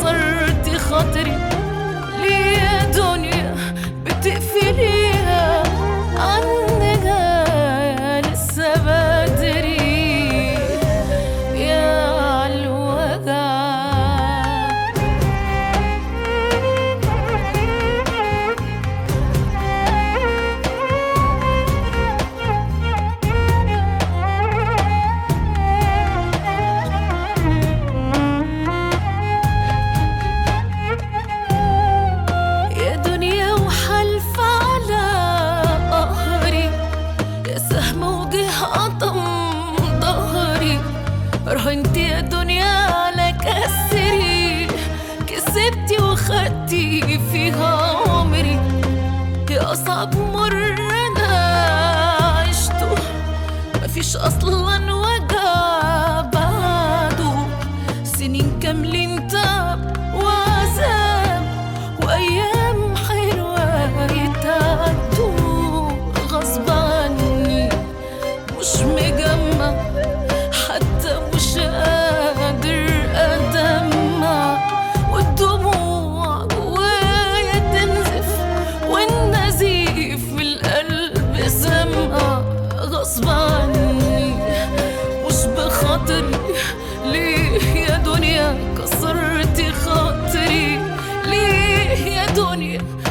كسرتي خاطري. ليه يا دنيا بتقفليها عننا لسه بدري يا عالوجع. رهنتي يا دنيا على كسري، كسبتي وخدتي فيها عمري. يا أصعب مر أنا عشته، مفيش أصلا وجع بعده. سنين كاملين تعب وعذاب وأيام حلوة يتعدوا غصب عني. مش مجمع حتى مش قادر أدمع، والدموع جوايا تنزف والنزيف في القلب سمع غصب عني مش بخاطري. ليه يا دنيا كسرتي خاطري؟ ليه يا دنيا